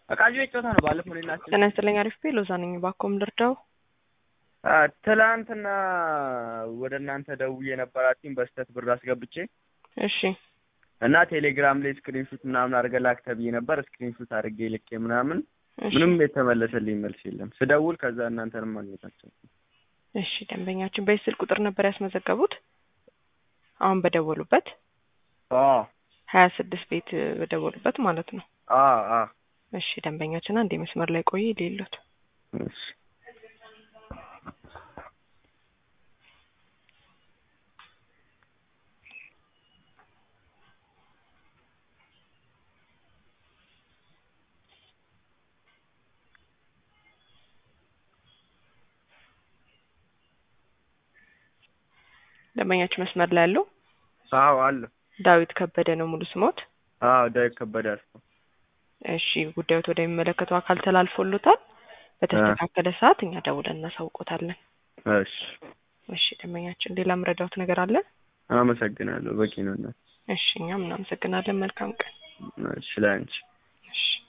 አቃጆ ጨዋታ ነው ባለፈው ለናችሁ ተነስተለኛ አሪፍ ሎዛ ነኝ ባኮም ልርዳው ትላንትና ወደ እናንተ ደውዬ ነበራችሁኝ በስተት ብር አስገብቼ እሺ እና ቴሌግራም ላይ ስክሪንሾት ምናምን አድርገህ ላክ ተብዬ ነበር ስክሪንሾት አድርጌ ልኬ ምናምን ምንም የተመለሰልኝ መልስ የለም ስደውል ከዛ እናንተንም ማግኘታችሁ እሺ ደንበኛችን በስልክ ቁጥር ነበር ያስመዘገቡት አሁን በደወሉበት 26 ቤት በደወሉበት ማለት ነው እሺ ደንበኛችን አንዴ መስመር ላይ ቆይ ይልሉት እሺ ደንበኛችን መስመር ላይ ያለው አለ ዳዊት ከበደ ነው ሙሉ ስሞት ዳዊት ከበደ አልኩ እሺ ጉዳዩ ወደሚመለከተው አካል ተላልፎልታል በተስተካከለ ሰዓት እኛ ደውለን እናሳውቆታለን እሺ ደንበኛችን ሌላ ምረዳውት ነገር አለ አመሰግናለሁ በቂ ነው እሺ እኛም እናመሰግናለን መልካም ቀን እሺ ላንቺ እሺ